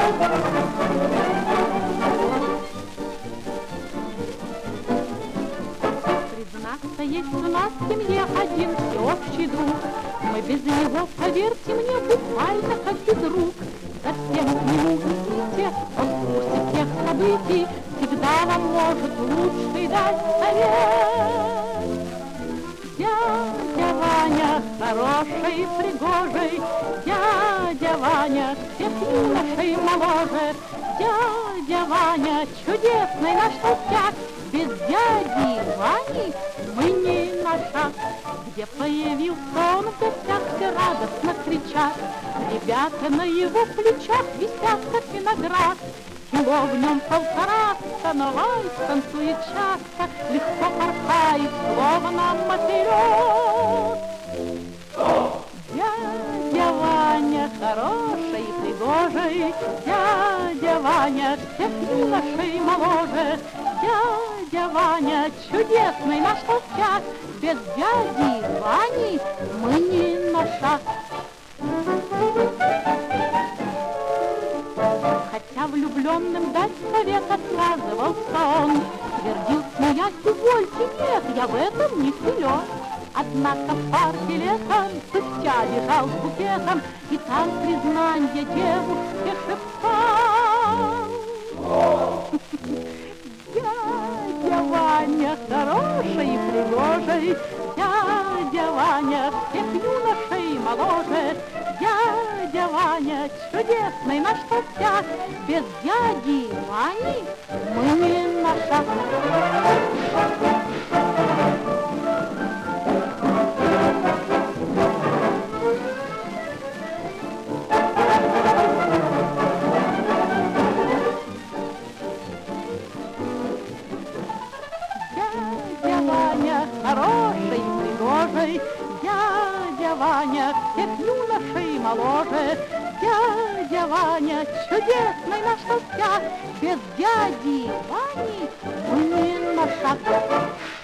Признаться, есть у нас в семье один всеобщий друг. Мы без него, поверьте мне, буквально как без рук. Совсем к нему идите, он в курсе всех событий, всегда вам может лучший дать совет. Дядя Ваня хороший, пригожий, дядя Ваня всех юношей моложе. Дядя Ваня чудесный наш толстяк, без дяди Вани мы не на шаг. Где появился он в гостях, все радостно кричат. Ребята на его плечах висят, как виноград. Кило в нем полтораста, но вальс танцует часто, легко порхает, словно мотылек. Дядя Ваня хороший и пригожий, дядя Ваня всех юношей моложе. Дядя Ваня чудесный наш толстяк, без дяди Вани мы не на шаг. Хотя влюбленным дать совет отказывался он, твердил, смеясь, увольте, нет, я в этом не силен. Однако в парке летом спустя бежал с букетом и там признанье девушке шептал. Дядя Ваня хороший и пригожий, дядя Ваня всех юношей моложе. Дядя Ваня чудесный наш толстяк, без дяди Вани мы не на шаг. Дядя Ваня хороший, пригожий, дядя Ваня всех юношей моложе. Дядя Ваня чудесный наш толстяк, без дяди Вани мы не на шаг.